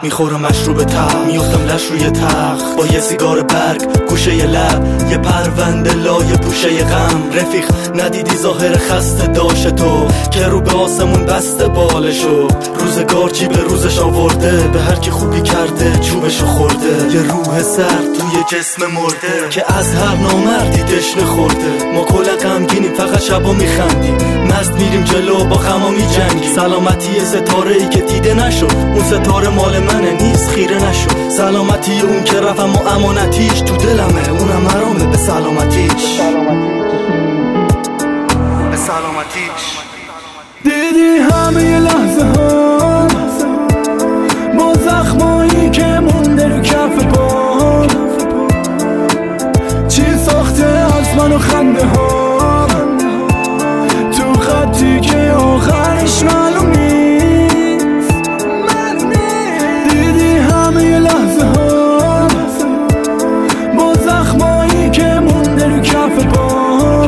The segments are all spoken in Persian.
میخورم مشروب تلخ، میفتم لش روی تخت با یه سیگار برگ گوشه ی لب، یه پرونده لای پوشه غم. رفیق ندیدی ظاهر خسته داشت تو که رو به آسمون بسته بالشو، روزگار جیب روزش آورده، به هر کی خوبی کرده چوبشو خورده. یه روح سرد توی جسم مرده که از هر نامردی تشنه خورده. ما کلا غمگینیم فقط شبا میخندیم، مست میریم جلو با غما میجنگیم. سلامتی ستاره ای که دیده نشد، اون ستاره مال منه نیست خیره نشد. سلامتی اون که رفم و امانتیش تو دلمه، اونم حرامه به سلامتیش. به سلامتیش. دیدی همه لحظه ها با زخمایی که مونده رو کف پا، چی ساخته از من و خنده ها تو خطی که آخرش معلوم نیست. دیدی همه لحظه ها با زخمایی که مونده رو کف پا،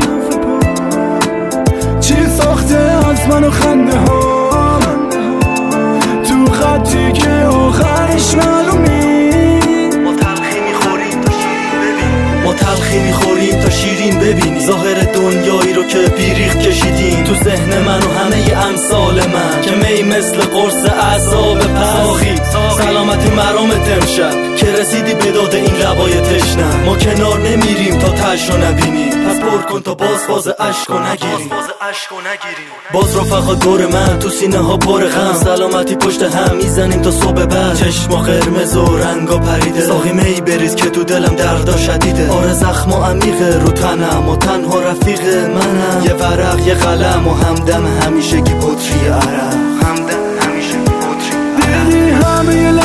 چی ساخته از من و خنده ها تو خطی که آخرش معلوم نیست. ما تلخی میخوریم تا شیرین ببینی، ما تلخی میخوریم تا شیرین ببینی. ظاهر دنیایی رو که بیریخ کشیدیم تو ذهن من و همه امثال من، که می مثل قرص اعصاب پساخی. سلامتی مرامت امشب که رسیدی به داد این لبای تشنم. ما کنار نمیریم تا تشو نبینیم، پس پر کن تا باز عشقو نگیریم. باز رفقا دور من تو سینه ها پر غم، سلامتی پشت هم میزنیم تا صبح بعد. چشما قرمز و رنگا پریده، ساقی می بریز که تو دلم دردا شدیده. آره زخما عمیقه رو تنم و تنها رفیق منم، یه ورق یه قلم و همدم همیشه کی پتری عرق. دیدی همه